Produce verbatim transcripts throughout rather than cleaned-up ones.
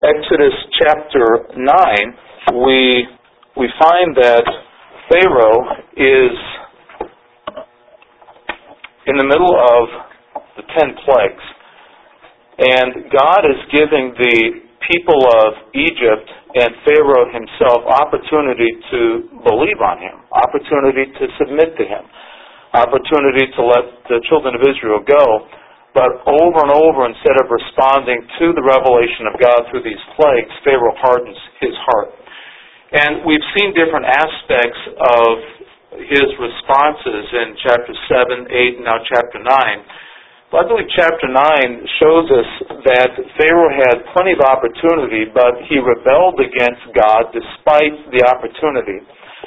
Exodus chapter nine, we we find that Pharaoh is in the middle of the ten plagues, and God is giving the people of Egypt and Pharaoh himself opportunity to believe on him, opportunity to submit to him, opportunity to let the children of Israel go. But over and over, instead of responding to the revelation of God through these plagues, Pharaoh hardens his heart. And we've seen different aspects of his responses in chapter seven, eight, and now chapter nine. But I believe chapter nine shows us that Pharaoh had plenty of opportunity, but he rebelled against God despite the opportunity.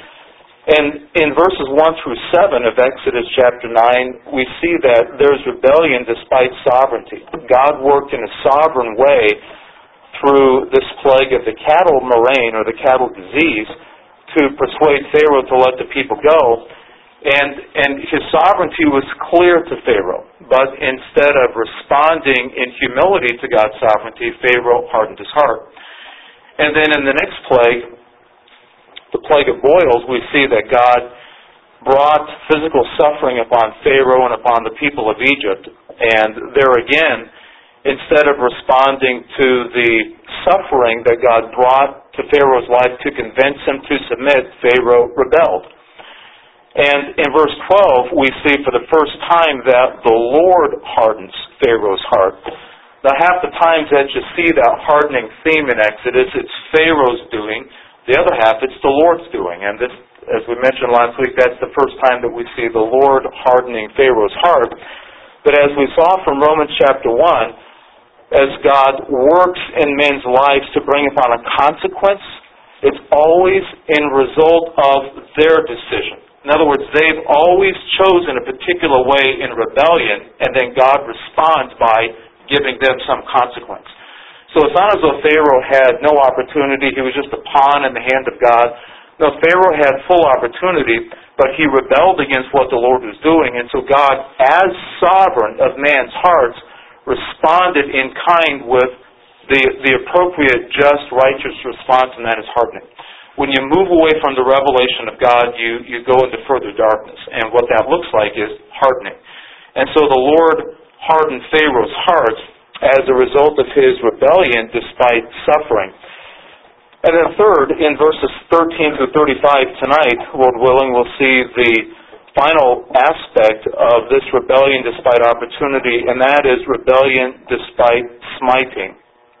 And in verses one through seven of Exodus chapter nine, we see that there's rebellion despite sovereignty. God worked in a sovereign way through this plague of the cattle murrain, or the cattle disease, to persuade Pharaoh to let the people go. And, and his sovereignty was clear to Pharaoh. But instead of responding in humility to God's sovereignty, Pharaoh hardened his heart. And then in the next plague, the plague of boils, we see that God brought physical suffering upon Pharaoh and upon the people of Egypt. And there again, instead of responding to the suffering that God brought to Pharaoh's life to convince him to submit, Pharaoh rebelled. And in verse twelve, we see for the first time that the Lord hardens Pharaoh's heart. Now, half the times that you see that hardening theme in Exodus, it's Pharaoh's doing. The other half, it's the Lord's doing. And this, as we mentioned last week, that's the first time that we see the Lord hardening Pharaoh's heart. But as we saw from Romans chapter one, as God works in men's lives to bring upon a consequence, it's always in result of their decision. In other words, they've always chosen a particular way in rebellion, and then God responds by giving them some consequence. So it's not as though Pharaoh had no opportunity, he was just a pawn in the hand of God. No, Pharaoh had full opportunity, but he rebelled against what the Lord was doing, and so God, as sovereign of man's hearts, responded in kind with the, the appropriate, just, righteous response, and that is hardening. When you move away from the revelation of God, you, you go into further darkness, and what that looks like is hardening. And so the Lord hardened Pharaoh's heart as a result of his rebellion despite suffering. And then third, in verses thirteen through thirty-five tonight, Lord willing, we'll see the final aspect of this rebellion despite opportunity, and that is rebellion despite smiting.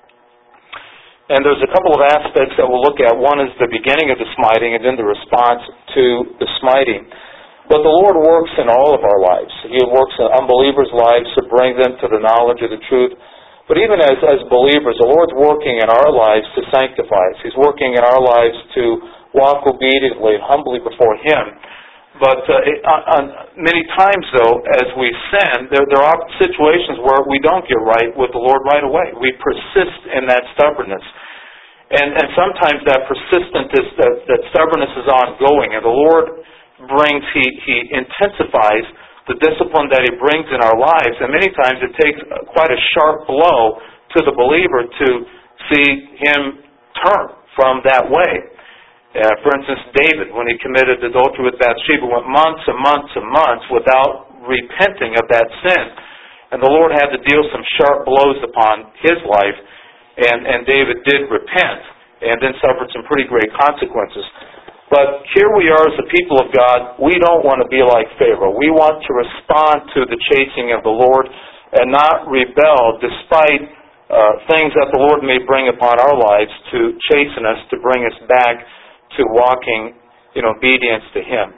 And there's a couple of aspects that we'll look at. One is the beginning of the smiting and then the response to the smiting. But the Lord works in all of our lives. He works in unbelievers' lives to bring them to the knowledge of the truth. But even as, as believers, the Lord's working in our lives to sanctify us. He's working in our lives to walk obediently and humbly before Him. But uh, it, on, on many times, though, as we sin, there, there are situations where we don't get right with the Lord right away. We persist in that stubbornness. And, and sometimes that persistence, is, that, that stubbornness is ongoing. And the Lord brings, He, he intensifies the discipline that He brings in our lives. And many times it takes quite a sharp blow to the believer to see him turn from that way. Uh, for instance, David, when he committed adultery with Bathsheba, went months and months and months without repenting of that sin. And the Lord had to deal some sharp blows upon his life, and, and David did repent, and then suffered some pretty great consequences. But here we are as the people of God. We don't want to be like Pharaoh. We want to respond to the chasing of the Lord and not rebel despite uh, things that the Lord may bring upon our lives to chasten us, to bring us back to walking in obedience to Him.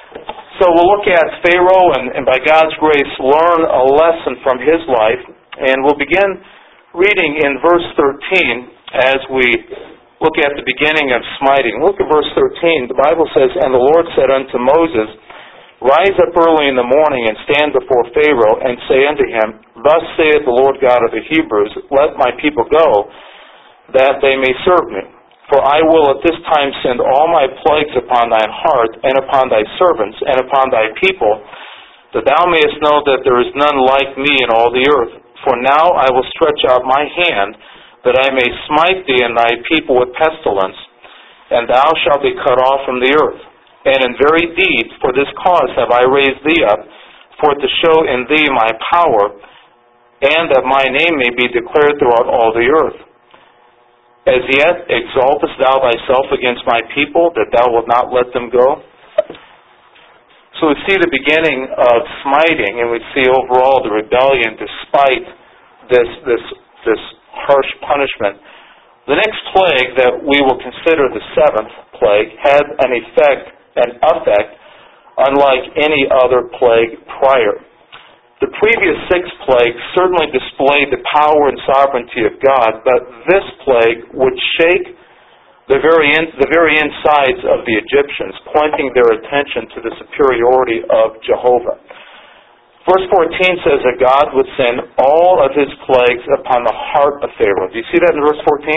So we'll look at Pharaoh and, and by God's grace learn a lesson from his life. And we'll begin reading in verse thirteen as we look at the beginning of smiting. Look at verse thirteen. The Bible says, "And the Lord said unto Moses, Rise up early in the morning and stand before Pharaoh and say unto him, Thus saith the Lord God of the Hebrews, Let my people go, that they may serve me. For I will at this time send all my plagues upon thine heart, and upon thy servants, and upon thy people, that thou mayest know that there is none like me in all the earth. For now I will stretch out my hand that I may smite thee and thy people with pestilence, and thou shalt be cut off from the earth. And in very deed, for this cause have I raised thee up, for to show in thee my power, and that my name may be declared throughout all the earth. As yet exaltest thou thyself against my people, that thou wilt not let them go? So we see the beginning of smiting, and we see overall the rebellion despite this, this, this harsh punishment. The next plague that we will consider, the seventh plague, had an effect, an effect, unlike any other plague prior. The previous six plagues certainly displayed the power and sovereignty of God, but this plague would shake the very, in, the very insides of the Egyptians, pointing their attention to the superiority of Jehovah. Verse fourteen says that God would send all of His plagues upon the heart of Pharaoh. Do you see that in verse fourteen?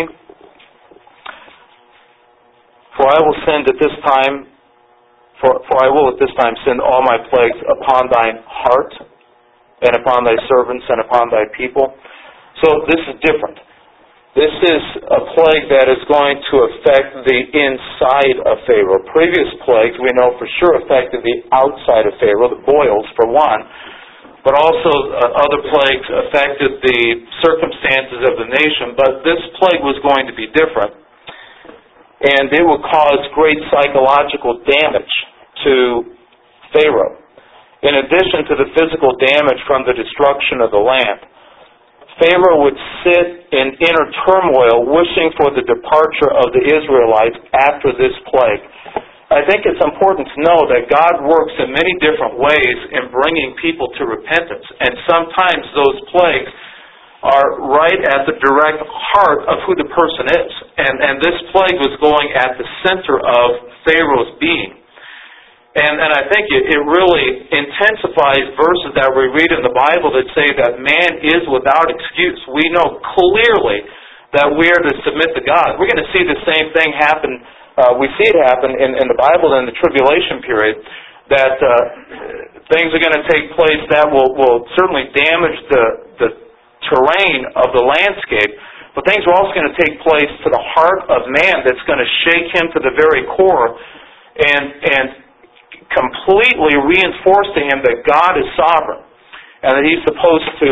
For I will send at this time, for, for I will at this time send all my plagues upon thine heart, and upon thy servants, and upon thy people. So this is different. This is a plague that is going to affect the inside of Pharaoh. Previous plagues, we know for sure, affected the outside of Pharaoh, the boils for one, but also uh, other plagues affected the circumstances of the nation. But this plague was going to be different, and it would cause great psychological damage to Pharaoh. In addition to the physical damage from the destruction of the land, Pharaoh would sit in inner turmoil, wishing for the departure of the Israelites after this plague. I think it's important to know that God works in many different ways in bringing people to repentance, and sometimes those plagues are right at the direct heart of who the person is. And, and this plague was going at the center of Pharaoh's being. And, and I think it, it really intensifies verses that we read in the Bible that say that man is without excuse. We know clearly that we are to submit to God. We're going to see the same thing happen. Uh, we see it happen in, in the Bible in the tribulation period, that uh, things are going to take place that will, will certainly damage the, the terrain of the landscape, but things are also going to take place to the heart of man that's going to shake him to the very core and and completely reinforce to him that God is sovereign and that He's supposed to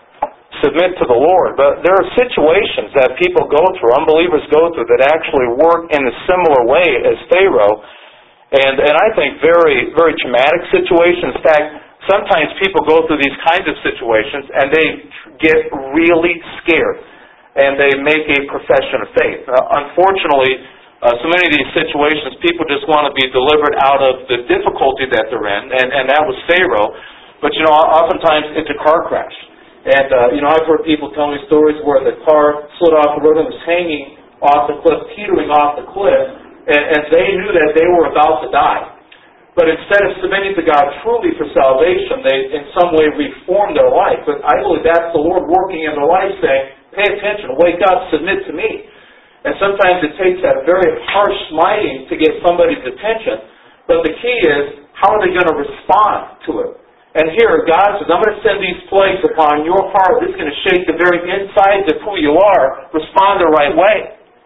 submit to the Lord. But there are situations that people go through, unbelievers go through, that actually work in a similar way as Pharaoh, and, and I think very, very traumatic situations. In fact, sometimes people go through these kinds of situations and they get really scared and they make a profession of faith. Uh, unfortunately, Uh, so many of these situations, people just want to be delivered out of the difficulty that they're in, and, and that was Pharaoh. But, you know, oftentimes it's a car crash. And, uh, you know, I've heard people tell me stories where the car slid off the road and was hanging off the cliff, teetering off the cliff, and, and they knew that they were about to die. But instead of submitting to God truly for salvation, they in some way reformed their life. But I believe that's the Lord working in their life saying, pay attention, wake up, submit to me. And sometimes it takes that very harsh smiting to get somebody's attention. But the key is, how are they going to respond to it? And here, God says, I'm going to send these plagues upon your heart. This is going to shake the very insides of who you are. Respond the right way.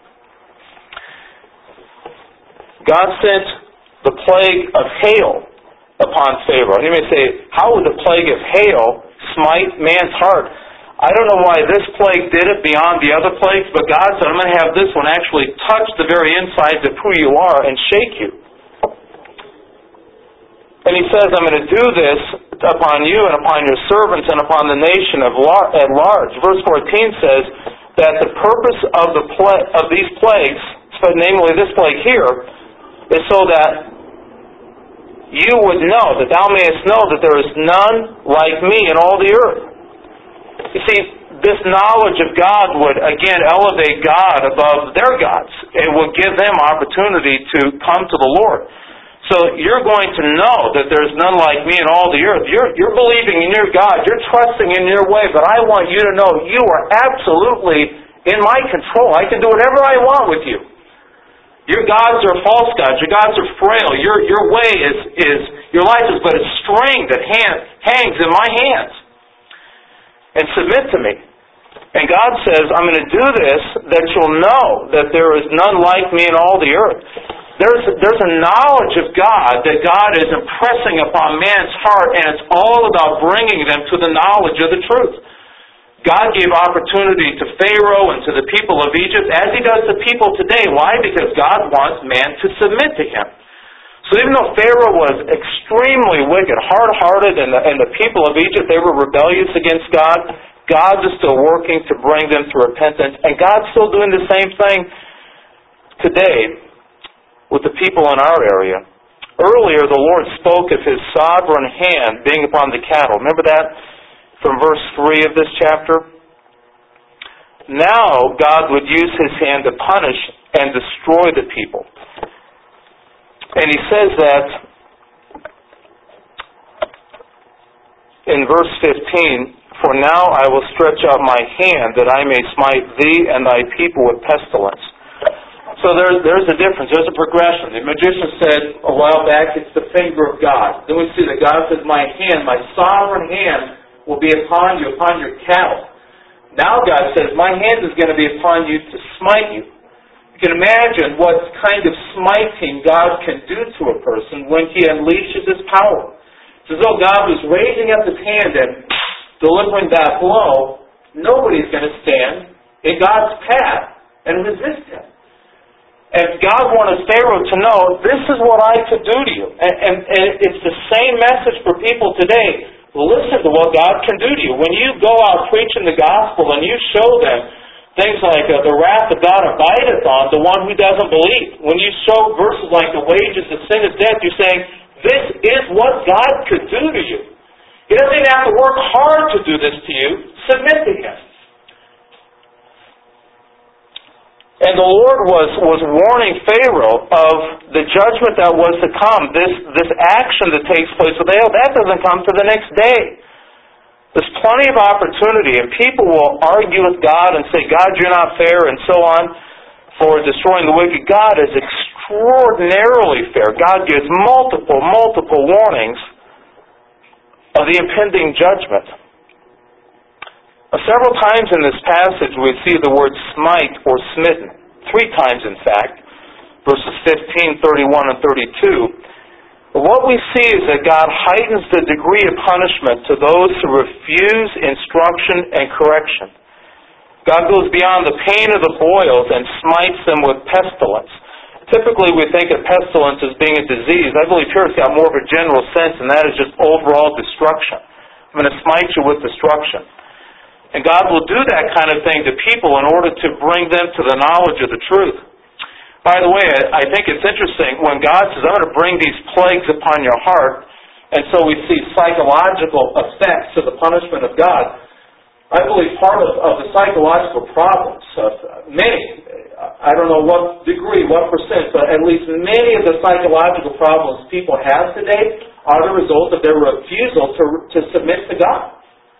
God sent the plague of hail upon Pharaoh. You may say, how would the plague of hail smite man's heart? I don't know why this plague did it beyond the other plagues, but God said, I'm going to have this one actually touch the very insides of who you are and shake you. And He says, I'm going to do this upon you and upon your servants and upon the nation of lar- at large. Verse fourteen says that the purpose of the pla- of these plagues, namely this plague here, is so that you would know, that thou mayest know that there is none like me in all the earth. You see, this knowledge of God would, again, elevate God above their gods. It would give them opportunity to come to the Lord. So you're going to know that there's none like me in all the earth. You're, you're believing in your God. You're trusting in your way. But I want you to know you are absolutely in my control. I can do whatever I want with you. Your gods are false gods. Your gods are frail. Your, your way is, is, your life is but a string that hand, hangs in my hands. And submit to me. And God says, I'm going to do this that you'll know that there is none like me in all the earth. There's, there's a knowledge of God that God is impressing upon man's heart, and it's all about bringing them to the knowledge of the truth. God gave opportunity to Pharaoh and to the people of Egypt, as He does to people today. Why? Because God wants man to submit to Him. So even though Pharaoh was extremely wicked, hard-hearted, and the, and the people of Egypt, they were rebellious against God, God is still working to bring them to repentance. And God's still doing the same thing today with the people in our area. Earlier, the Lord spoke of His sovereign hand being upon the cattle. Remember that from verse three of this chapter? Now, God would use His hand to punish and destroy the people. And He says that in verse fifteen, for now I will stretch out my hand that I may smite thee and thy people with pestilence. So there, there's a difference. There's a progression. The magician said a while back, it's the finger of God. Then we see that God says, my hand, my sovereign hand will be upon you, upon your cattle. Now God says, my hand is going to be upon you to smite you. You can imagine what kind of smiting God can do to a person when He unleashes His power. It's as though God was raising up His hand and delivering that blow. Nobody's going to stand in God's path and resist Him. And God wanted Pharaoh to know, this is what I could do to you. And, and, and it's the same message for people today. Listen to what God can do to you. When you go out preaching the gospel and you show them things like uh, the wrath of God abideth on the one who doesn't believe. When you show verses like the wages of sin is death, you're saying, this is what God could do to you. He doesn't even have to work hard to do this to you. Submit to Him. And the Lord was, was warning Pharaoh of the judgment that was to come. This, this action that takes place with Ahab, that doesn't come to the next day. There's plenty of opportunity, and people will argue with God and say, God, you're not fair, and so on, for destroying the wicked. God is extraordinarily fair. God gives multiple, multiple warnings of the impending judgment. Several times in this passage we see the word smite or smitten. Three times, in fact. Verses fifteen, thirty-one, and thirty-two. What we see is that God heightens the degree of punishment to those who refuse instruction and correction. God goes beyond the pain of the boils and smites them with pestilence. Typically we think of pestilence as being a disease. I believe here it's got more of a general sense, and that is just overall destruction. I'm going to smite you with destruction. And God will do that kind of thing to people in order to bring them to the knowledge of the truth. By the way, I think it's interesting when God says, I'm going to bring these plagues upon your heart, and so we see psychological effects of the punishment of God. I believe part of, of the psychological problems, of many, I don't know what degree, what percent, but at least many of the psychological problems people have today are the result of their refusal to, to submit to God.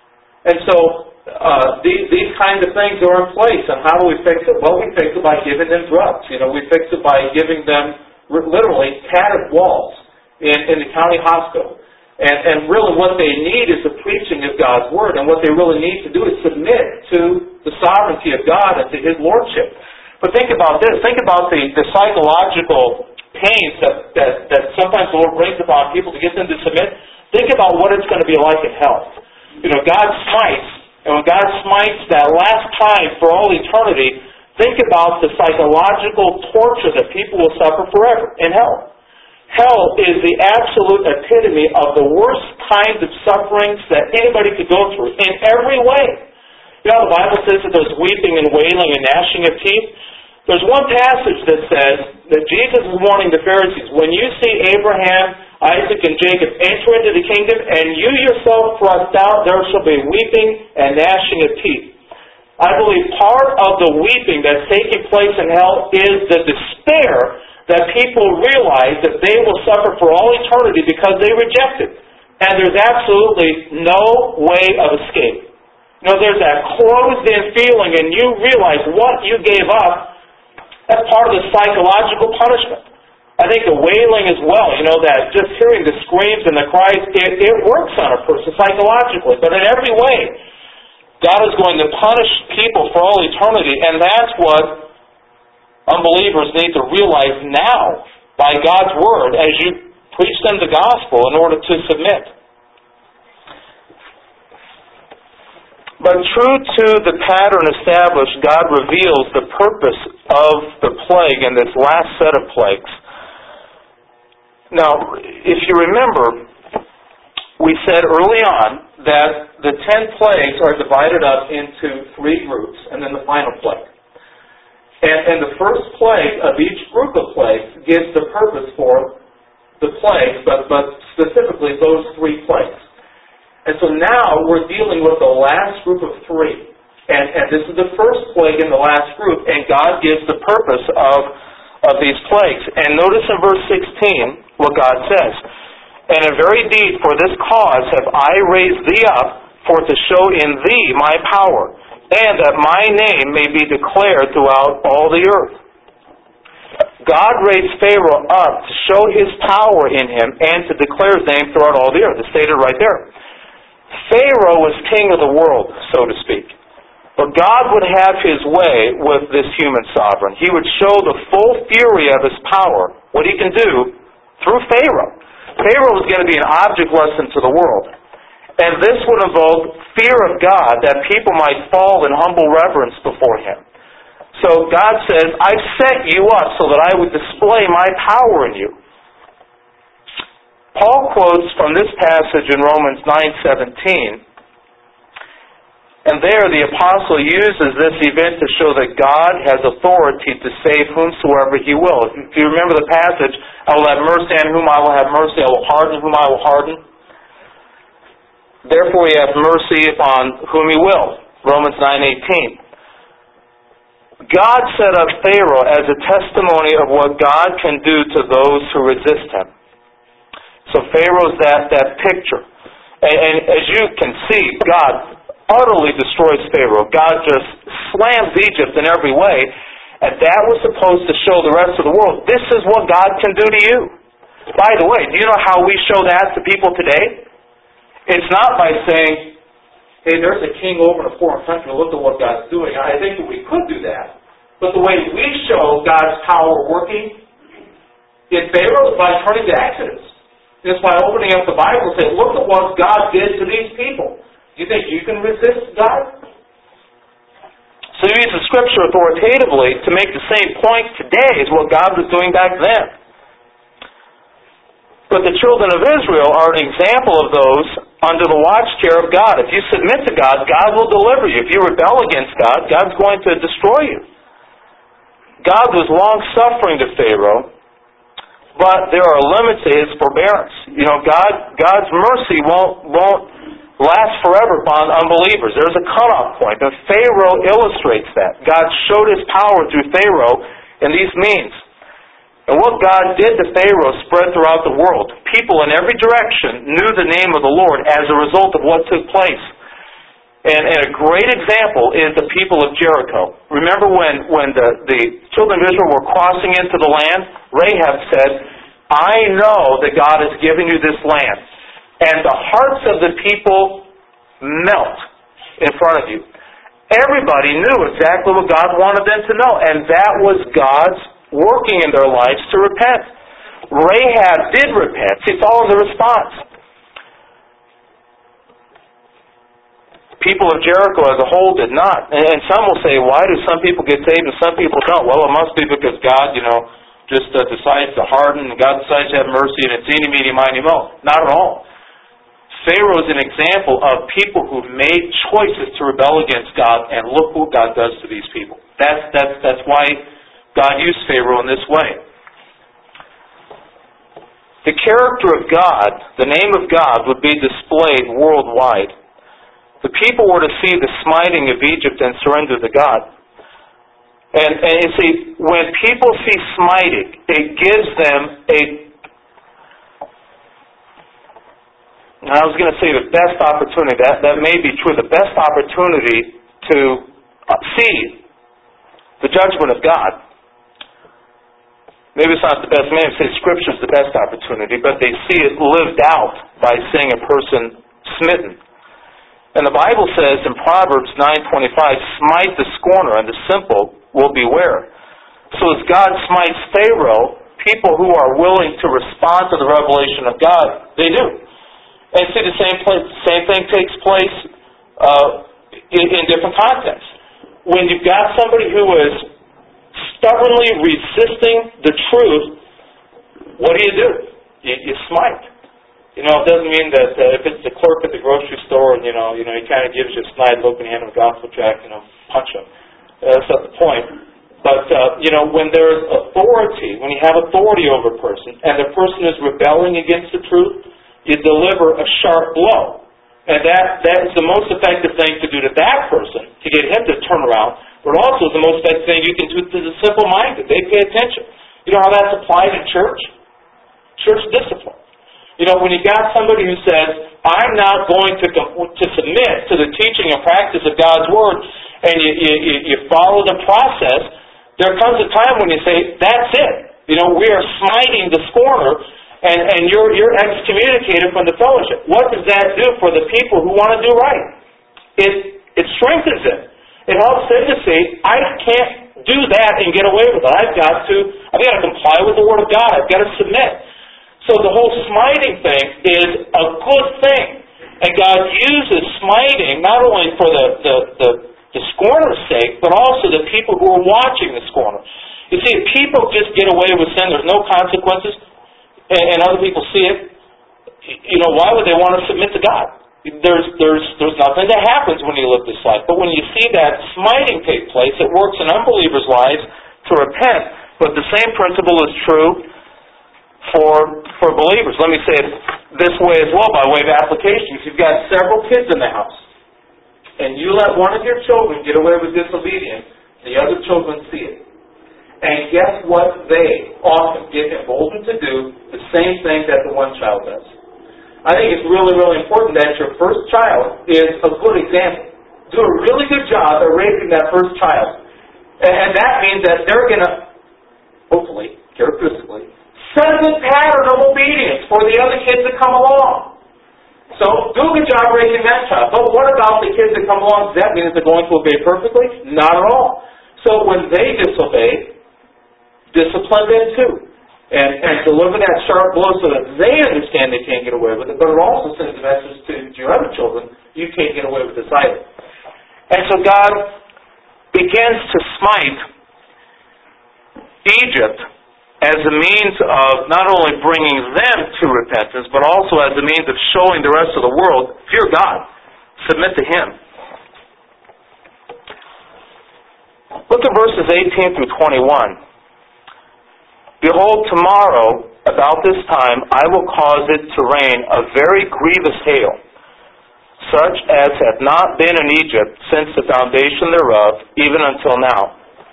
And so, Uh, these, these kinds of things are in place. And how do we fix it? Well, we fix it by giving them drugs. You know, we fix it by giving them literally tattered walls in, in the county hospital. And, and really what they need is the preaching of God's Word. And what they really need to do is submit to the sovereignty of God and to His Lordship. But think about this. Think about the, the psychological pains that, that, that sometimes the Lord brings upon people to get them to submit. Think about what it's going to be like in hell. You know, God smites. And when God smites that last time for all eternity, think about the psychological torture that people will suffer forever in hell. Hell is the absolute epitome of the worst kinds of sufferings that anybody could go through in every way. You know, the Bible says that there's weeping and wailing and gnashing of teeth. There's one passage that says that Jesus is warning the Pharisees, when you see Abraham, Isaac, and Jacob enter into the kingdom, and you yourself thrust out, there shall be weeping and gnashing of teeth. I believe part of the weeping that's taking place in hell is the despair that people realize that they will suffer for all eternity because they reject it. And there's absolutely no way of escape. You know, there's that closed-in feeling, and you realize what you gave up. That's part of the psychological punishment. I think the wailing as well, you know, that just hearing the screams and the cries, it, it works on a person psychologically. But in every way, God is going to punish people for all eternity, and that's what unbelievers need to realize now by God's Word as you preach them the gospel in order to submit. But true to the pattern established, God reveals the purpose of the plague in this last set of plagues. Now, if you remember, we said early on that the ten plagues are divided up into three groups, and then the final plague. And, and the first plague of each group of plagues gives the purpose for the plagues, but, but specifically those three plagues. And so now we're dealing with the last group of three. And, and this is the first plague in the last group, and God gives the purpose of, of these plagues. And notice in verse sixteen what God says. And in very deed, for this cause have I raised thee up, for to show in thee my power, and that my name may be declared throughout all the earth. God raised Pharaoh up to show His power in him and to declare His name throughout all the earth. It's stated right there. Pharaoh was king of the world, so to speak. But God would have His way with this human sovereign. He would show the full fury of His power, what He can do, through Pharaoh. Pharaoh was going to be an object lesson to the world. And this would involve fear of God, that people might fall in humble reverence before Him. So God says, I've set you up so that I would display my power in you. Paul quotes from this passage in Romans nine seventeen, and there the apostle uses this event to show that God has authority to save whomsoever He will. If you remember the passage, I will have mercy on whom I will have mercy, I will harden whom I will harden. Therefore He hath mercy upon whom He will. Romans nine eighteen. God set up Pharaoh as a testimony of what God can do to those who resist Him. So Pharaoh's that, that picture. And, and as you can see, God utterly destroys Pharaoh. God just slams Egypt in every way. And that was supposed to show the rest of the world, this is what God can do to you. By the way, do you know how we show that to people today? It's not by saying, hey, there's a king over in a foreign country, look at what God's doing. I think that we could do that. But the way we show God's power working in Pharaoh is by turning to Exodus. It's by opening up the Bible and saying, look at what God did to these people. Do you think you can resist God? So you use the Scripture authoritatively to make the same point today as what God was doing back then. But the children of Israel are an example of those under the watch care of God. If you submit to God, God will deliver you. If you rebel against God, God's going to destroy you. God was long-suffering to Pharaoh, but there are limits to His forbearance. You know, God, God's mercy won't, won't last forever upon unbelievers. There's a cutoff point, and Pharaoh illustrates that. God showed His power through Pharaoh in these means. And what God did to Pharaoh spread throughout the world. People in every direction knew the name of the Lord as a result of what took place. And, and a great example is the people of Jericho. Remember when, when the, the children of Israel were crossing into the land? Rahab said, I know that God has given you this land. And the hearts of the people melt in front of you. Everybody knew exactly what God wanted them to know. And that was God's working in their lives to repent. Rahab did repent. She followed the response. People of Jericho as a whole did not. And some will say, why do some people get saved and some people don't? Well, it must be because God, you know, just uh, decides to harden, and God decides to have mercy, and it's eeny, meeny, miny, mo. Not at all. Pharaoh is an example of people who've made choices to rebel against God, and look what God does to these people. That's, that's, that's why God used Pharaoh in this way. The character of God, the name of God, would be displayed worldwide. The people were to see the smiting of Egypt and surrender to God. And, and you see, when people see smiting, it gives them a, I was going to say the best opportunity, that, that may be true, the best opportunity to see the judgment of God. Maybe it's not the best, maybe say Scripture is the best opportunity, but they see it lived out by seeing a person smitten. And the Bible says in Proverbs nine twenty-five, smite the scorner, and the simple will beware. So as God smites Pharaoh, people who are willing to respond to the revelation of God, they do. And see, the same, place, same thing takes place uh, in, in different contexts. When you've got somebody who is stubbornly resisting the truth, what do you do? You, you smite. You know, it doesn't mean that uh, if it's the clerk at the grocery store and, you know, you know, he kind of gives you a snide look and you hand him a gospel tract, you know, punch him. Uh, that's not the point. But, uh, you know, when there's authority, when you have authority over a person and the person is rebelling against the truth, you deliver a sharp blow. And that, that is the most effective thing to do to that person, to get him to turn around, but also the most effective thing you can do to the simple-minded. They pay attention. You know how that's applied in church? Church discipline. You know, when you got somebody who says, I'm not going to to submit to the teaching and practice of God's Word, and you, you, you follow the process, there comes a time when you say, that's it. You know, we are smiting the scorner, and, and you're, you're excommunicated from the fellowship. What does that do for the people who want to do right? It, it strengthens it. It helps them to see, I can't do that and get away with it. I've got to, I've got to comply with the Word of God. I've got to submit. So the whole smiting thing is a good thing. And God uses smiting not only for the, the, the, the scorner's sake, but also the people who are watching the scorner. You see, if people just get away with sin, there's no consequences, and, and other people see it, you know, why would they want to submit to God? There's, there's, there's nothing that happens when you live this life. But when you see that smiting take place, it works in unbelievers' lives to repent. But the same principle is true for for believers. Let me say it this way as well, by way of application. If you've got several kids in the house, and you let one of your children get away with disobedience, the other children see it. And guess what? They often get emboldened to do the same thing that the one child does. I think it's really, really important that your first child is a good example. Do a really good job of raising that first child. And that means that they're going to, hopefully, characteristically, set a good pattern of obedience for the other kids that come along. So, do a good job raising that child. But what about the kids that come along? Does that mean that they're going to obey perfectly? Not at all. So, when they disobey, discipline them too. And, and deliver that sharp blow so that they understand they can't get away with it. But it also sends a message to your other children, you can't get away with this either. And so God begins to smite Egypt as a means of not only bringing them to repentance, but also as a means of showing the rest of the world, fear God, submit to Him. Look at verses eighteen through twenty-one. Behold, tomorrow, about this time, I will cause it to rain a very grievous hail, such as hath not been in Egypt since the foundation thereof, even until now.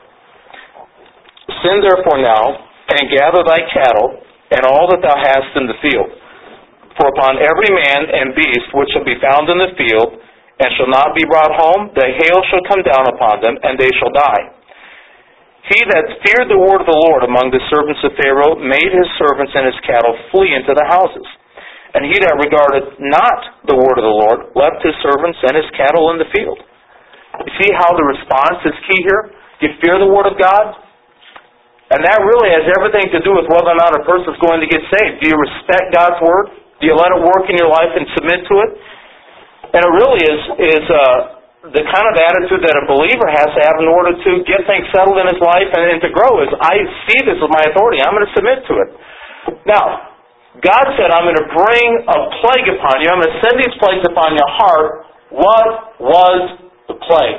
Sin therefore now, and gather thy cattle, and all that thou hast in the field. For upon every man and beast which shall be found in the field, and shall not be brought home, the hail shall come down upon them, and they shall die. He that feared the word of the Lord among the servants of Pharaoh made his servants and his cattle flee into the houses. And he that regarded not the word of the Lord left his servants and his cattle in the field. You see how the response is key here? You fear the word of God? And that really has everything to do with whether or not a person is going to get saved. Do you respect God's Word? Do you let it work in your life and submit to it? And it really is, is uh, the kind of attitude that a believer has to have in order to get things settled in his life and, and to grow is, I see this as my authority. I'm going to submit to it. Now, God said, I'm going to bring a plague upon you. I'm going to send these plagues upon your heart. What was the plague?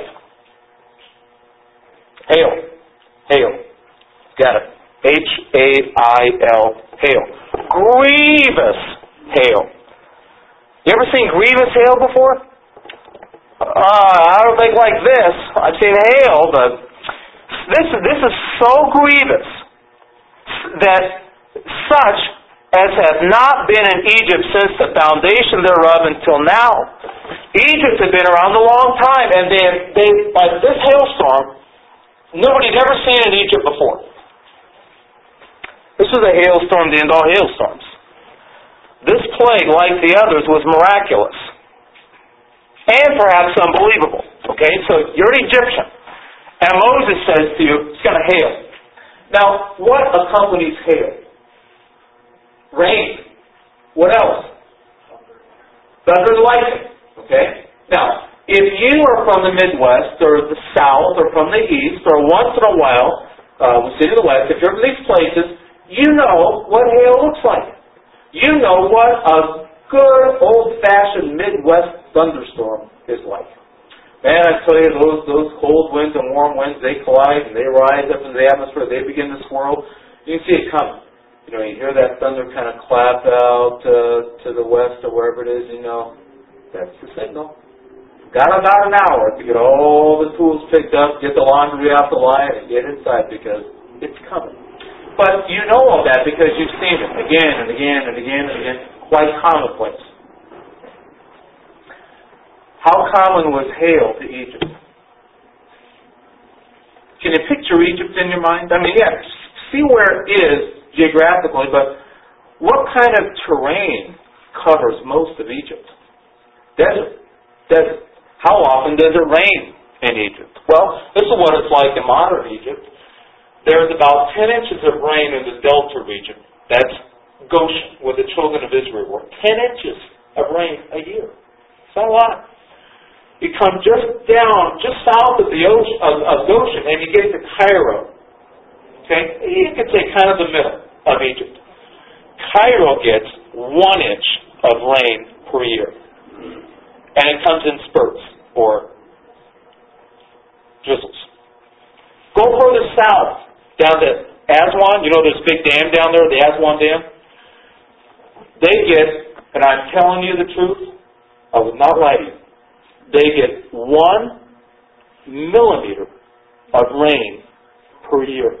Hail. Hail. Got it. H A I L, hail. Grievous hail. You ever seen grievous hail before? Uh, I don't think like this. I've seen hail, but this, this is so grievous that such as hath not been in Egypt since the foundation thereof until now. Egypt had been around a long time, and they, they by this hailstorm, nobody had ever seen in Egypt before. This is a hailstorm to end all hailstorms. This plague, like the others, was miraculous. and perhaps unbelievable. Okay, so you're an Egyptian. And Moses says to you, it's going to hail. Now, what accompanies hail? Rain. What else? Thunder and lightning. Okay? Now, if you are from the Midwest, or the South, or from the East, or once in a while, uh, we see to the West, if you're from these places, you know what hail looks like. You know what a good, old-fashioned Midwest thunderstorm is like. Man, I tell you, those those cold winds and warm winds, they collide and they rise up into the atmosphere. They begin to swirl. You can see it coming. You know, you hear that thunder kind of clap out uh, to the west or wherever it is. You know, that's the signal. Got about an hour to get all the tools picked up, get the laundry off the line, and get inside because it's coming. But you know all that because you've seen it again and again and again and again. Quite commonplace. How common was hail to Egypt? Can you picture Egypt in your mind? I mean, yeah, see where it is geographically, but what kind of terrain covers most of Egypt? Desert. Desert. How often does it rain in Egypt? Well, this is what it's like in modern Egypt. There's about ten inches of rain in the delta region. That's Goshen, where the children of Israel were. Ten inches of rain a year. It's not a lot. You come just down, just south of the ocean, of, of Goshen, and you get to Cairo. Okay? You could say kind of the middle of Egypt. Cairo gets one inch of rain per year. And it comes in spurts, or drizzles. Go further south, down to Aswan. You know there's a big dam down there, the Aswan Dam? They get, and I'm telling you the truth, I would not lie to you, they get one millimeter of rain per year.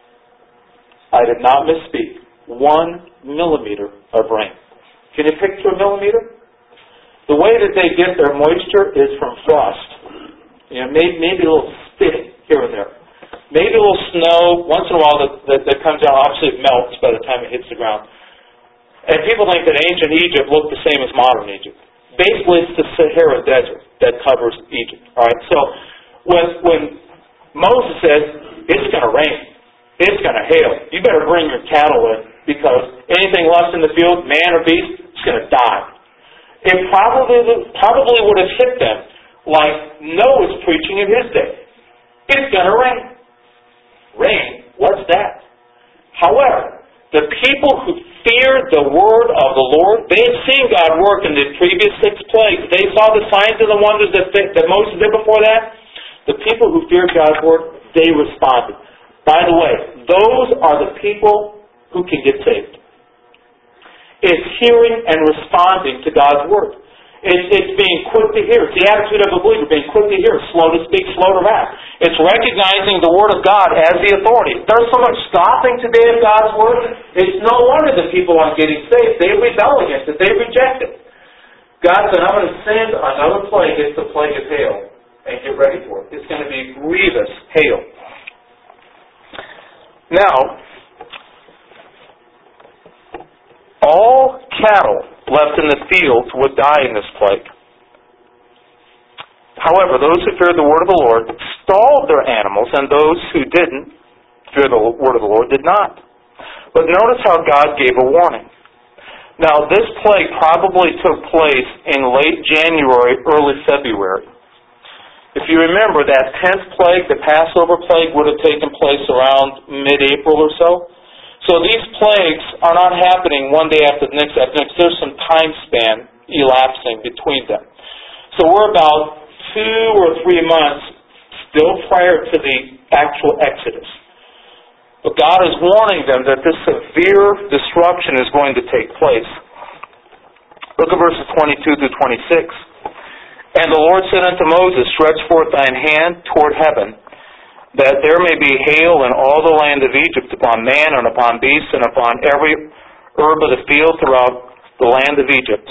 I did not misspeak. One millimeter of rain. Can you picture a millimeter? The way that they get their moisture is from frost. You know, maybe, maybe a little spitting here and there. Maybe a little snow. Once in a while that, that, that comes down. Obviously it melts by the time it hits the ground. And people think that ancient Egypt looked the same as modern Egypt. Basically, it's the Sahara Desert that covers Egypt. All right. So when when Moses says it's going to rain, it's going to hail, you better bring your cattle in because anything left in the field, man or beast, it's going to die. It probably probably would have hit them like Noah's preaching in his day. It's going to rain. Rain. What's that? However, the people who feared the word of the Lord, they had seen God work in the previous six plagues. They saw the signs and the wonders that, that Moses did before that. The people who feared God's word, they responded. By the way, those are the people who can get saved. It's hearing and responding to God's word. It's, it's being quick to hear. It's the attitude of a believer, being quick to hear, slow to speak, slow to wrath. It's recognizing the word of God as the authority. There's so much scoffing today of God's word. It's no wonder that people aren't getting saved. They rebel against it. They reject it. God said, I'm going to send another plague. It's the plague of hail. And get ready for it. It's going to be grievous hail. Now, all cattle left in the fields would die in this plague. However, those who feared the word of the Lord stalled their animals, and those who didn't fear the word of the Lord did not. But notice how God gave a warning. Now, this plague probably took place in late January, early February. If you remember, that tenth plague, the Passover plague, would have taken place around mid-April or so. So these plagues are not happening one day after the next after the next. There's some time span elapsing between them. So we're about two or three months still prior to the actual Exodus. But God is warning them that this severe disruption is going to take place. Look at verses twenty-two through twenty-six. And the Lord said unto Moses, stretch forth thine hand toward heaven, that there may be hail in all the land of Egypt, upon man and upon beast, and upon every herb of the field throughout the land of Egypt.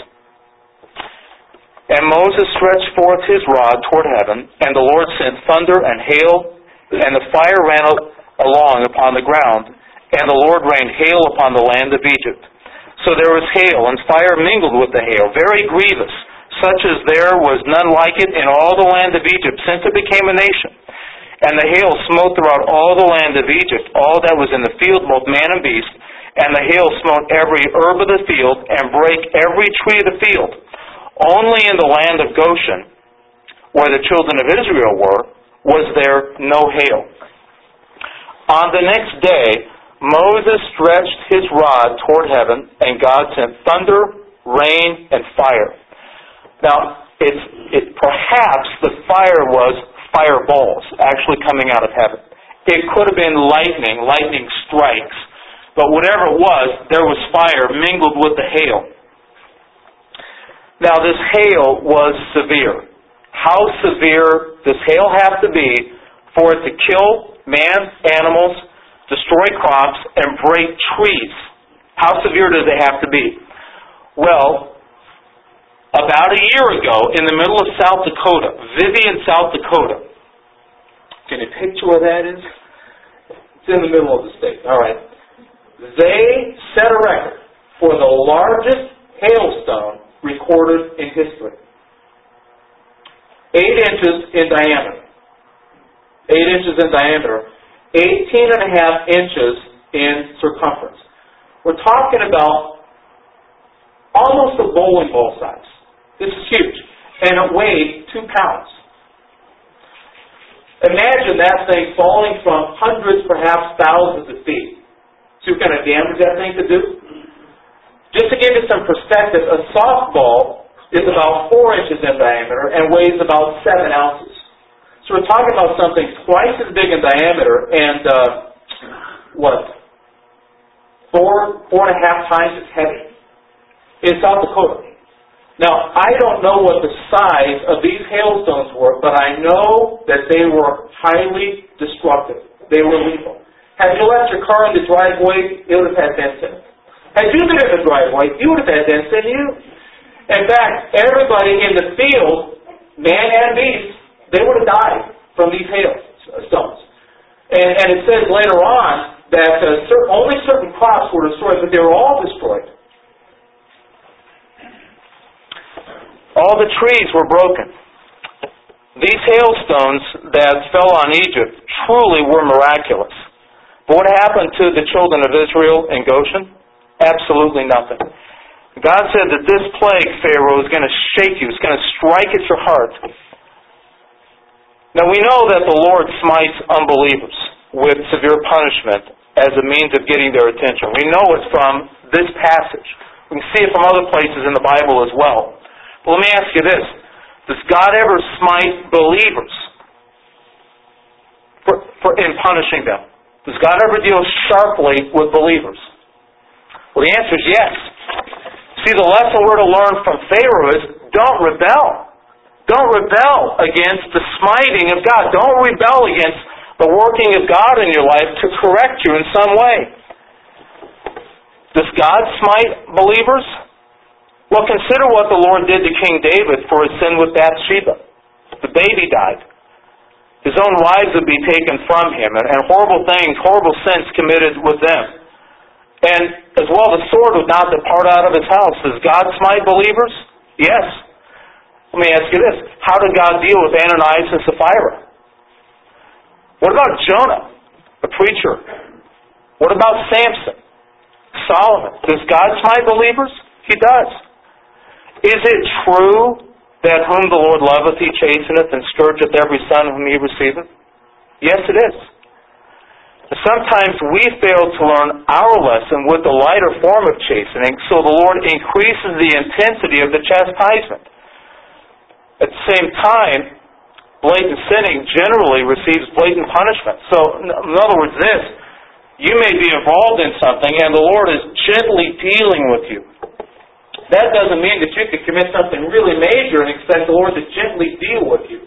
And Moses stretched forth his rod toward heaven, and the Lord sent thunder and hail, and the fire ran along upon the ground, and the Lord rained hail upon the land of Egypt. So there was hail, and fire mingled with the hail, very grievous, such as there was none like it in all the land of Egypt since it became a nation. And the hail smote throughout all the land of Egypt, all that was in the field, both man and beast. And the hail smote every herb of the field, and brake every tree of the field. Only in the land of Goshen, where the children of Israel were, was there no hail. On the next day, Moses stretched his rod toward heaven, and God sent thunder, rain, and fire. Now, it's, it, perhaps the fire was fireballs actually coming out of heaven. It could have been lightning, lightning strikes. But whatever it was, there was fire mingled with the hail. Now, this hail was severe. How severe does hail have to be for it to kill man, animals, destroy crops, and break trees? How severe does it have to be? Well, about a year ago, in the middle of South Dakota, Vivian, South Dakota. Can you picture where that is? It's in the middle of the state. All right. They set a record for the largest hailstone recorded in history. Eight inches in diameter. Eight inches in diameter. Eighteen and a half inches in circumference. We're talking about almost a bowling ball size. This is huge. And it weighed two pounds. Imagine that thing falling from hundreds, perhaps thousands of feet. See what kind of damage that thing could do? Just to give you some perspective, a softball is about four inches in diameter and weighs about seven ounces. So we're talking about something twice as big in diameter and, uh, what, four, four and a half times as heavy in South Dakota. Now, I don't know what the size of these hailstones were, but I know that they were highly destructive. They were lethal. Had you left your car in the driveway, it would have had dents in it. Had you been in the driveway, you would have had dents in you. In fact, everybody in the field, man and beast, they would have died from these hailstones. And, and it says later on that uh, certain, only certain crops were destroyed, but they were all destroyed. All the trees were broken. These hailstones that fell on Egypt truly were miraculous. But what happened to the children of Israel in Goshen? Absolutely nothing. God said that this plague, Pharaoh, is going to shake you. It's going to strike at your heart. Now, we know that the Lord smites unbelievers with severe punishment as a means of getting their attention. We know it from this passage. We can see it from other places in the Bible as well. But let me ask you this. Does God ever smite believers for, for in punishing them? Does God ever deal sharply with believers? Well, the answer is yes. See, the lesson we're to learn from Pharaoh is don't rebel. Don't rebel against the smiting of God. Don't rebel against the working of God in your life to correct you in some way. Does God smite believers? Well, consider what the Lord did to King David for his sin with Bathsheba. The baby died. His own wives would be taken from him, and, and horrible things, horrible sins committed with them. And as well, the sword would not depart out of his house. Does God smite believers? Yes. Let me ask you this. How did God deal with Ananias and Sapphira? What about Jonah, the preacher? What about Samson? Solomon? Does God smite believers? He does. Is it true that whom the Lord loveth he chasteneth, and scourgeth every son whom he receiveth? Yes, it is. Sometimes we fail to learn our lesson with the lighter form of chastening, so the Lord increases the intensity of the chastisement. At the same time, blatant sinning generally receives blatant punishment. So, in other words, this, you may be involved in something and the Lord is gently dealing with you. That doesn't mean that you could commit something really major and expect the Lord to gently deal with you.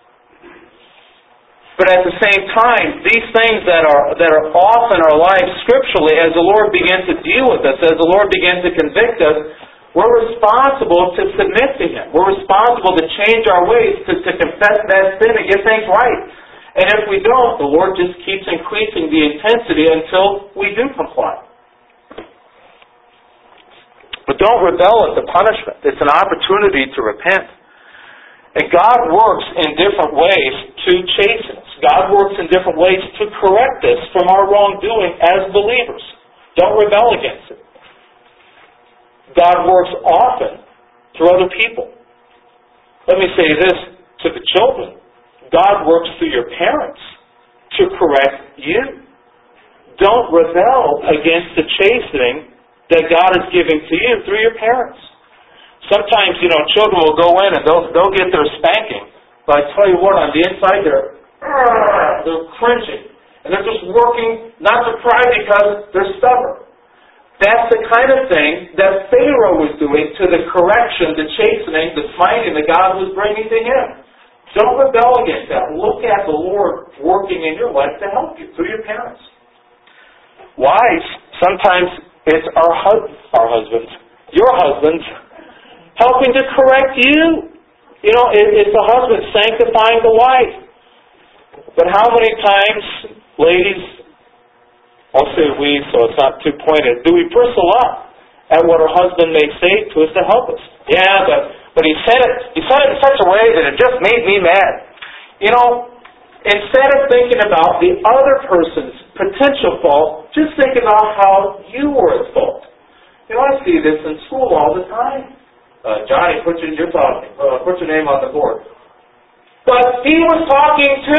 But at the same time, these things that are that are off in our lives scripturally, as the Lord begins to deal with us, as the Lord begins to convict us, we're responsible to submit to Him. We're responsible to change our ways, to, to confess that sin and get things right. And if we don't, the Lord just keeps increasing the intensity until we do comply. But don't rebel at the punishment. It's an opportunity to repent. And God works in different ways to chasten us. God works in different ways to correct us from our wrongdoing as believers. Don't rebel against it. God works often through other people. Let me say this to the children. God works through your parents to correct you. Don't rebel against the chastening that God is giving to you through your parents. Sometimes, you know, children will go in and they'll, they'll get their spanking. But I tell you what, on the inside they're, they're cringing. And they're just working not to cry because they're stubborn. That's the kind of thing that Pharaoh was doing to the correction, the chastening, the smiting that God was bringing to him. Don't rebel against that. Look at the Lord working in your life to help you through your parents. Wives, sometimes it's our, hus- our husbands, your husbands, helping to correct you. You know, it, it's the husband sanctifying the wife. But how many times, ladies, I'll say we, so it's not too pointed, do we bristle up at what our husband may say to us to help us? Yeah, but but he said it he said it in such a way that it just made me mad. You know, instead of thinking about the other person's potential fault, just think about how you were at fault. You know, I see this in school all the time. Uh, Johnny, put your, you're talking. Uh, put your name on the board. But he was talking to,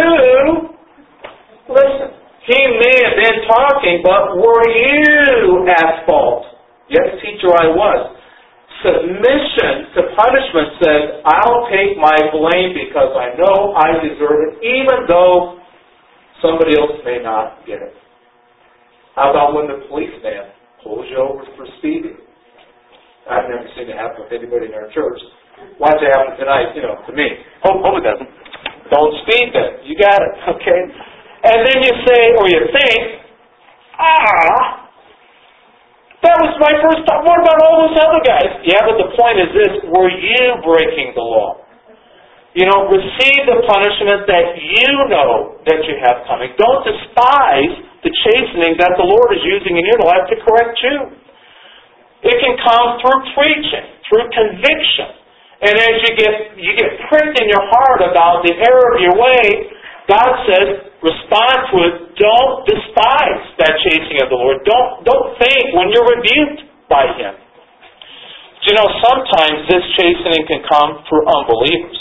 listen, he may have been talking, but were you at fault? Yes, teacher, I was. Submission to punishment says, I'll take my blame because I know I deserve it, even though somebody else may not get it. How about when the policeman pulls you over for speeding? I've never seen it happen with anybody in our church. Watch it happen tonight, you know, to me. Hope, hope it doesn't. Don't speed then. You got it, okay? And then you say, or you think, ah, that was my first time. What about all those other guys? Yeah, but the point is this, were you breaking the law? You know, receive the punishment that you know that you have coming. Don't despise the chastening that the Lord is using in your life to correct you. It can come through preaching, through conviction. And as you get you get pricked in your heart about the error of your way, God says, respond to it. Don't despise that chastening of the Lord. Don't don't think when you're rebuked by Him. You know, sometimes this chastening can come through unbelievers.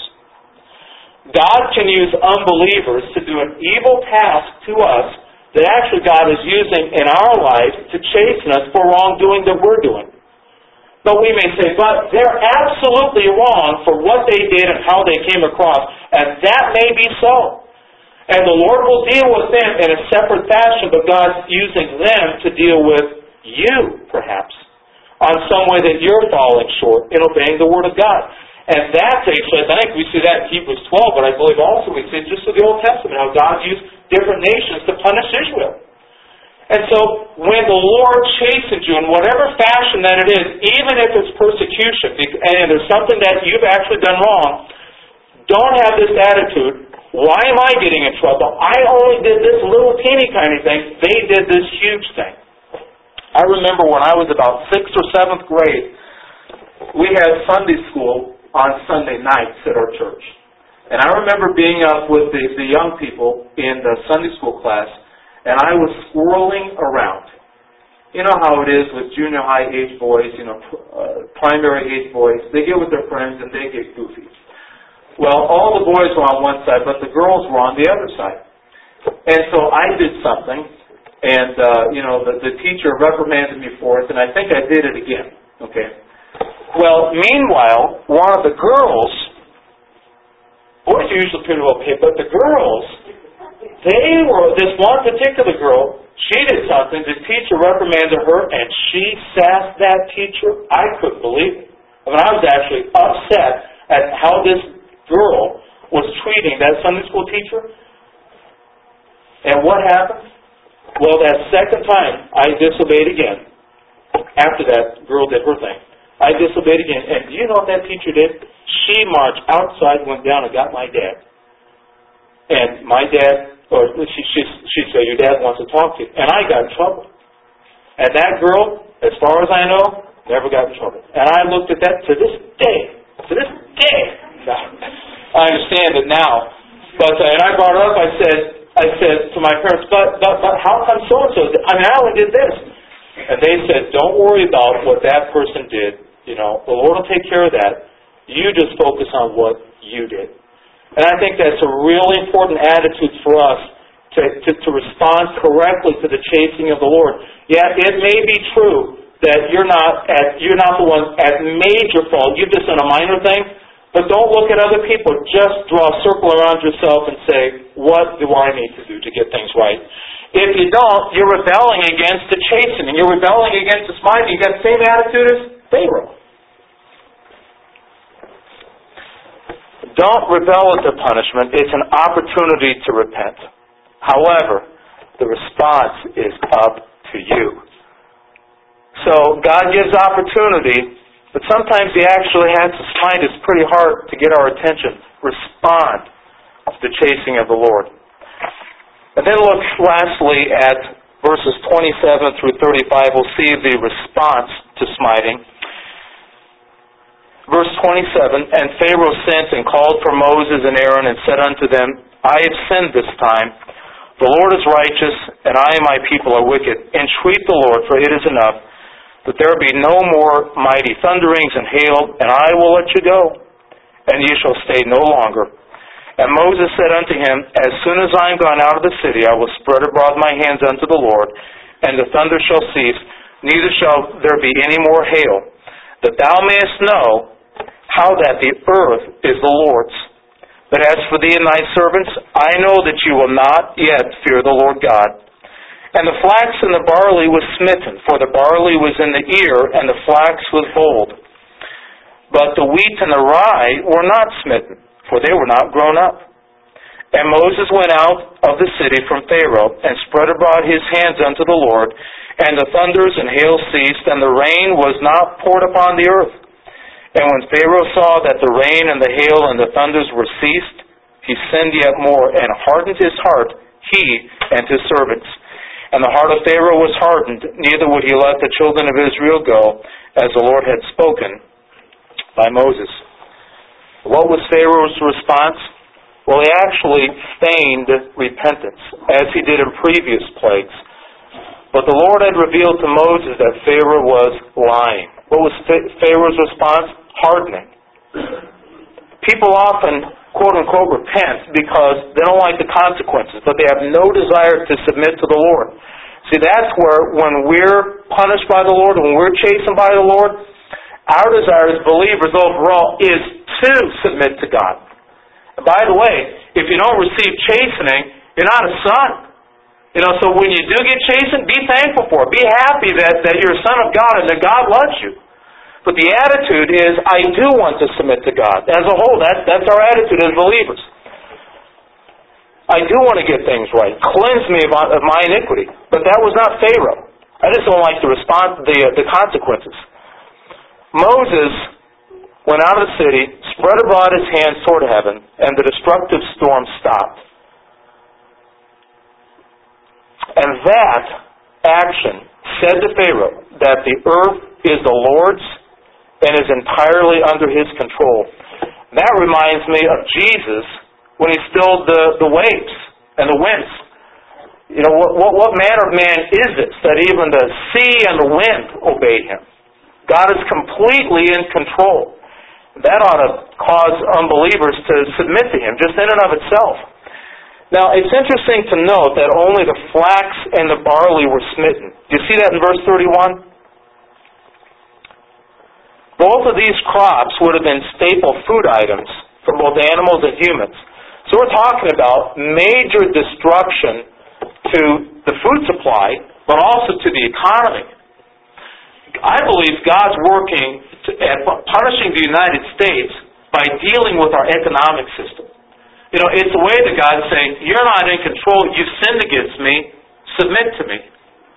God can use unbelievers to do an evil task to us that actually God is using in our lives to chasten us for wrongdoing that we're doing. But we may say, but they're absolutely wrong for what they did and how they came across, and that may be so. And the Lord will deal with them in a separate fashion, but God's using them to deal with you, perhaps, on some way that you're falling short in obeying the Word of God. And that takes place, I think we see that in Hebrews twelve, but I believe also we see it just in the Old Testament, how God used different nations to punish Israel. And so, when the Lord chastens you in whatever fashion that it is, even if it's persecution, and there's something that you've actually done wrong, don't have this attitude, why am I getting in trouble? I only did this little teeny tiny thing. They did this huge thing. I remember when I was about sixth or seventh grade, we had Sunday school on Sunday nights at our church. And I remember being up with the, the young people in the Sunday school class, and I was swirling around. You know how it is with junior high age boys, you know, uh, primary age boys. They get with their friends and they get goofy. Well, all the boys were on one side, but the girls were on the other side. And so I did something, and, uh, you know, the, the teacher reprimanded me for it, and I think I did it again. Okay. Well, meanwhile, one of the girls, boys are usually pretty well paid, but the girls, they were, this one particular girl, she did something, the teacher reprimanded her, and she sassed that teacher. I couldn't believe it. I mean, I was actually upset at how this girl was treating that Sunday school teacher. And what happened? Well, that second time, I disobeyed again. After that girl did her thing. I disobeyed again. And do you know what that teacher did? She marched outside, went down and got my dad. And my dad, or she, she, she said, your dad wants to talk to you. And I got in trouble. And that girl, as far as I know, Never got in trouble. And I looked at that to this day. To this day. No, I understand it now. But uh, and I brought it up. I said, I said to my parents, but, but, but how come so-and-so? I mean, I only did this. And they said, don't worry about what that person did. You know, the Lord will take care of that. You just focus on what you did. And I think that's a really important attitude for us to, to, to respond correctly to the chasing of the Lord. Yeah, it may be true that you're not at you're not the one at major fault. You've just done a minor thing. But don't look at other people. Just draw a circle around yourself and say, what do I need to do to get things right? If you don't, you're rebelling against the chastening. You're rebelling against the smiting. You've got the same attitude as Pharaoh. Don't rebel at the punishment. It's an opportunity to repent. However, the response is up to you. So God gives opportunity, but sometimes He actually has to smite us pretty hard to get our attention. Respond to the chasing of the Lord. And then look lastly at verses twenty-seven through thirty-five. We'll see the response to smiting. Verse twenty-seven, and Pharaoh sent and called for Moses and Aaron and said unto them, I have sinned this time. The Lord is righteous, and I and my people are wicked. Entreat the Lord, for it is enough, that there be no more mighty thunderings and hail, and I will let you go, and ye shall stay no longer. And Moses said unto him, As soon as I am gone out of the city, I will spread abroad my hands unto the Lord, and the thunder shall cease, neither shall there be any more hail, that thou mayest know how that the earth is the Lord's. But as for thee and thy servants, I know that you will not yet fear the Lord God. And the flax and the barley was smitten, for the barley was in the ear, and the flax was bold. But the wheat and the rye were not smitten, for they were not grown up. And Moses went out of the city from Pharaoh, and spread abroad his hands unto the Lord, and the thunders and hail ceased, and the rain was not poured upon the earth. And when Pharaoh saw that the rain and the hail and the thunders were ceased, he sinned yet more, and hardened his heart, he and his servants. And the heart of Pharaoh was hardened, neither would he let the children of Israel go, as the Lord had spoken by Moses. What was Pharaoh's response? Well, he actually feigned repentance, as he did in previous plagues. But the Lord had revealed to Moses that Pharaoh was lying. What was Pharaoh's response? Hardening. People often, quote-unquote, repent because they don't like the consequences, but they have no desire to submit to the Lord. See, that's where, when we're punished by the Lord, when we're chastened by the Lord, our desire as believers overall is to submit to God. And by the way, if you don't receive chastening, you're not a son. You know, so when you do get chastened, be thankful for it. Be happy that, that you're a son of God and that God loves you. But the attitude is, I do want to submit to God. As a whole, that, that's our attitude as believers. I do want to get things right. Cleanse me of, of my iniquity. But that was not Pharaoh. I just don't like the response, the, the consequences. Moses went out of the city, spread abroad his hands toward heaven, and the destructive storm stopped. And that action said to Pharaoh that the earth is the Lord's and is entirely under His control. That reminds me of Jesus when He stilled the, the waves and the winds. You know, what, what, what manner of man is this that even the sea and the wind obey Him? God is completely in control. That ought to cause unbelievers to submit to Him, just in and of itself. Now, it's interesting to note that only the flax and the barley were smitten. Do you see that in verse thirty-one? Both of these crops would have been staple food items for both animals and humans. So we're talking about major destruction to the food supply, but also to the economy. I believe God's working to, at punishing the United States by dealing with our economic system. You know, it's a way that God's saying, you're not in control, you've sinned against me, submit to me.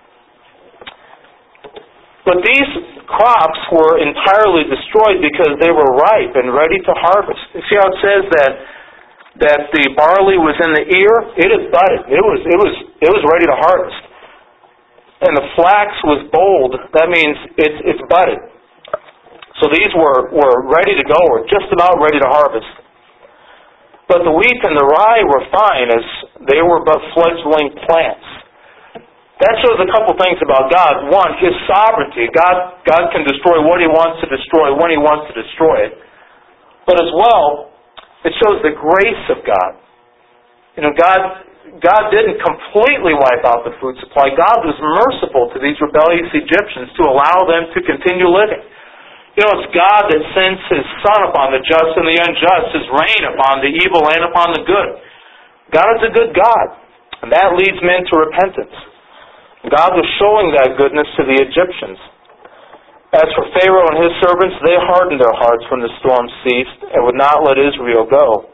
But these crops were entirely destroyed because they were ripe and ready to harvest. You see how it says that that the barley was in the ear? It is budded. It was it was it was ready to harvest. And the flax was bold. That means it's it's budded. So these were, were ready to go, or just about ready to harvest. But the wheat and the rye were fine, as they were but fledgling plants. That shows a couple things about God. One, His sovereignty. God, God can destroy what He wants to destroy when He wants to destroy it. But as well, it shows the grace of God. You know, God, God didn't completely wipe out the food supply. God was merciful to these rebellious Egyptians to allow them to continue living. You know, it's God that sends His sun upon the just and the unjust, His rain upon the evil and upon the good. God is a good God, and that leads men to repentance. God was showing that goodness to the Egyptians. As for Pharaoh and his servants, they hardened their hearts when the storm ceased and would not let Israel go.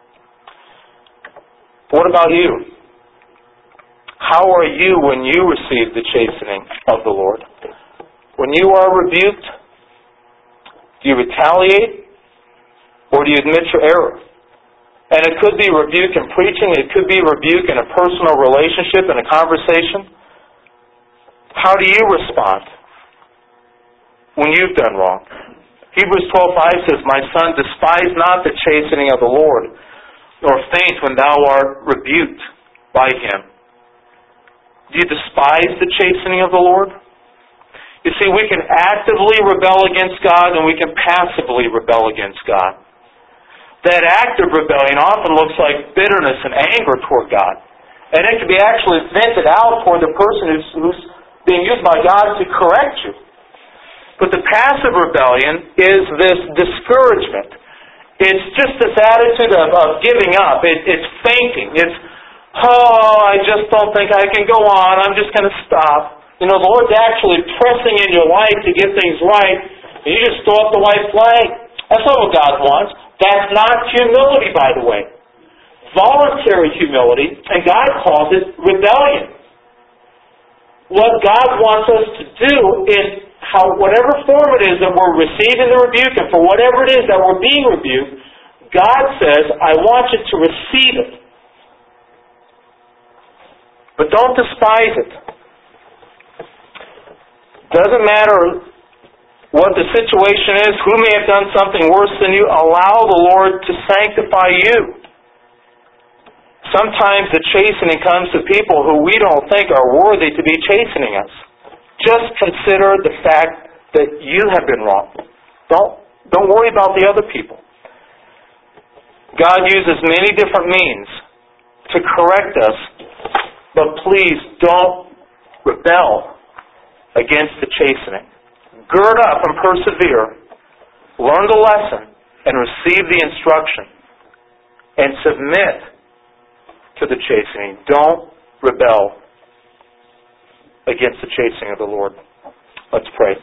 What about you? How are you when you receive the chastening of the Lord? When you are rebuked, do you retaliate, or do you admit your error? And it could be rebuke in preaching, it could be rebuke in a personal relationship, in a conversation. How do you respond when you've done wrong? Hebrews twelve five says, "My son, despise not the chastening of the Lord, nor faint when thou art rebuked by Him." Do you despise the chastening of the Lord? You see, we can actively rebel against God and we can passively rebel against God. That active rebellion often looks like bitterness and anger toward God. And it can be actually vented out toward the person who's, who's being used by God to correct you. But the passive rebellion is this discouragement. It's just this attitude of, of giving up. It, it's fainting. It's, oh, I just don't think I can go on. I'm just going to stop. You know, the Lord's actually pressing in your life to get things right, and you just throw up the white flag. That's not what God wants. That's not humility, by the way. Voluntary humility, and God calls it rebellion. What God wants us to do is, how, whatever form it is that we're receiving the rebuke, and for whatever it is that we're being rebuked, God says, I want you to receive it. But don't despise it. Doesn't matter what the situation is, who may have done something worse than you, allow the Lord to sanctify you. Sometimes the chastening comes to people who we don't think are worthy to be chastening us. Just consider the fact that you have been wrong. Don't, don't worry about the other people. God uses many different means to correct us, but please don't rebel against the chastening. Gird up and persevere. Learn the lesson and receive the instruction. And submit to the chastening. Don't rebel against the chastening of the Lord. Let's pray.